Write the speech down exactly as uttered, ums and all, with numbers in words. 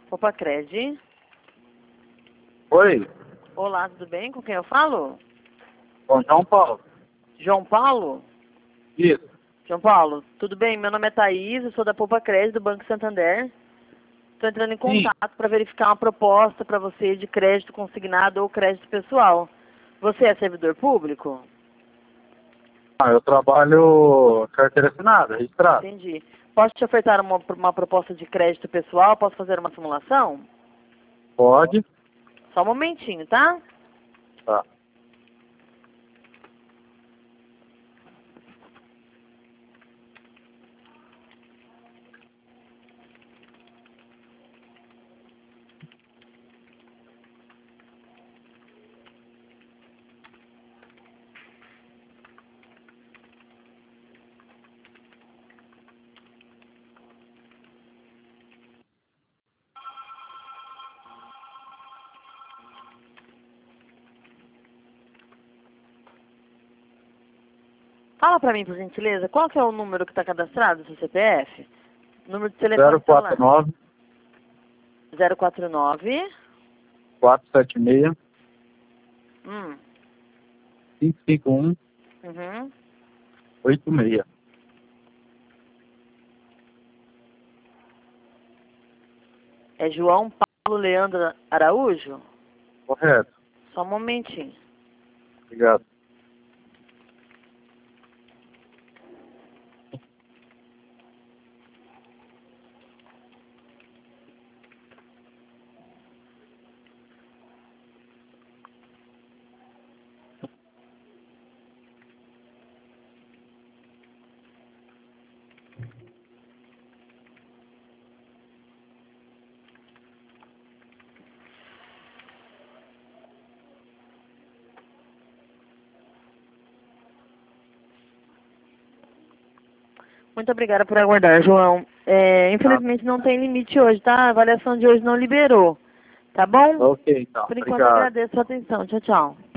Opa, Cred. Oi, Olá, tudo bem? Com quem eu falo? com João Paulo. João Paulo? Isso. João Paulo, tudo bem? Meu nome é Thaís, eu sou da Poupa Crédito do Banco Santander. Estou entrando em Sim. contato para verificar uma proposta para você de crédito consignado ou crédito pessoal. Você é servidor público? Ah, eu trabalho carteira assinada, registrado. Entendi. Posso te ofertar uma, uma proposta de crédito pessoal? Posso fazer uma simulação? Pode? Só um momentinho, tá? Tá. Fala para mim, por gentileza, qual que é o número que está cadastrado no seu C P F? Número de telefone zero quatro celular. nove, zero quatro nove. quatro sete seis, Hum. cinco cinco um, Uhum. oito seis. É João Paulo Leandro Araújo? Correto. Só um momentinho. Obrigado. Muito obrigada por aguardar, João. É, infelizmente não tem limite hoje, tá? A avaliação de hoje não liberou. Tá bom? Ok, então. Por enquanto Obrigado. agradeço a sua atenção. Tchau, tchau.